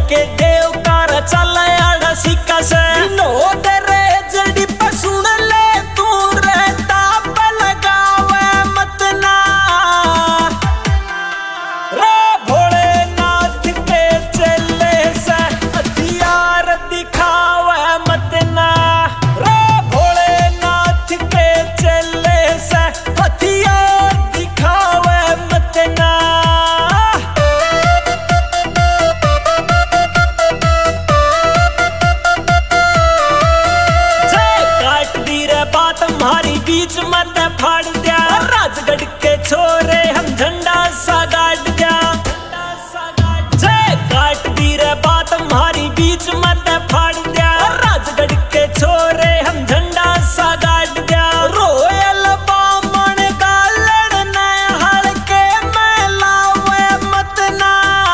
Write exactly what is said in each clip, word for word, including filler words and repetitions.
के देव कार चल आड़ा सिक्का से नो दे रे जड़ी पे सुन ले तू रे ताप लगावे मत ना रे भोलेनाथ के चले से हथियार दिखावे मत ना रे भोलेनाथ के चले से हथियार दिखावे मत ना। तुम्हारी बीच मत फाड़ दिया राजगढ़ के छोरे हम झंडा सा गाड़ दिया जय काट दी रे बात तुम्हारी बीच मत फाड़ दिया राजगढ़ के छोरे हम झंडा सा गाड़ दिया रोयल बामण का लड़ने हड़के में लावे मत ना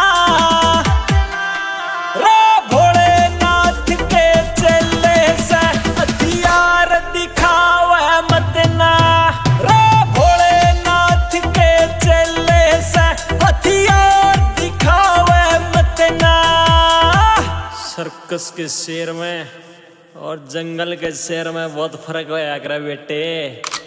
रे भोलेनाथ के चले से हथियार दिखा मत ना रे भोलेनाथ के चले से हथियार दिखावे मत ना। सर्कस के शेर में और जंगल के शेर में बहुत फर्क है बेटे।